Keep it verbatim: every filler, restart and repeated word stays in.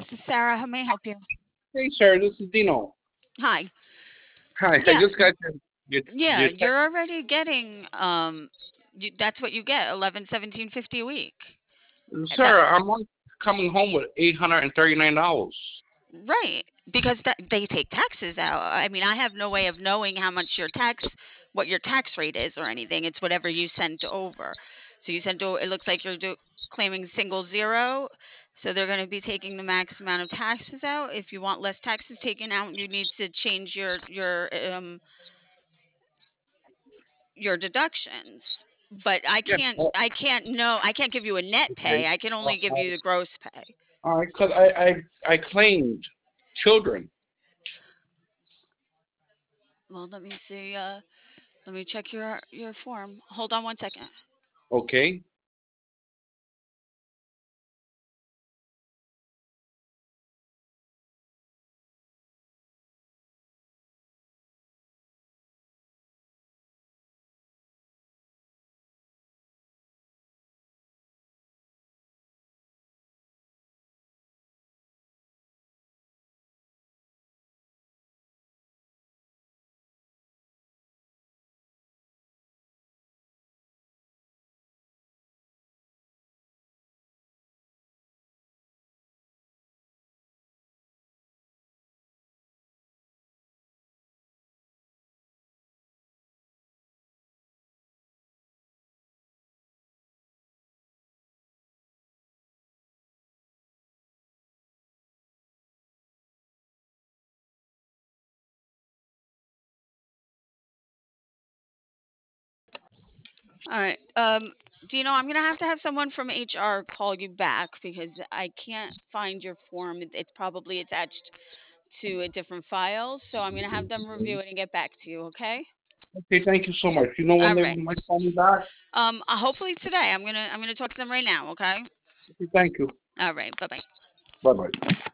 This is Sarah. How may I help you? Hey, sir, this is Dino. Hi. Hi, I Yeah, just got your your, yeah, your you're text. already getting um you, that's what you get, eleven, seventeen fifty a week. That Sir, I'm only coming home with eight hundred and thirty nine dollars. right, because that they take taxes out. I mean, I have no way of knowing how much your tax what your tax rate is or anything. It's whatever you sent over. So you sent over, it looks like you're do, claiming single zero. So they're going to be taking the max amount of taxes out. If you want less taxes taken out, you need to change your your um your deductions. But I Yeah. can't Uh, I can't know I can't give you a net okay. pay. I can Uh, only give uh, you the gross pay. all right, because I, I I claimed children. Well, let me see. Uh, let me check your your form. Hold on one second. Okay. All right. Um, do you know I'm gonna have to have someone from H R call you back because I can't find your form. It- It's probably attached to a different file, so I'm gonna have them review it and get back to you. Okay? Okay. Thank you so much. You know when All they right. might call me back? Um, uh, hopefully today. I'm gonna I'm gonna talk to them right now. Okay? Okay, thank you. All right. Bye bye. Bye bye.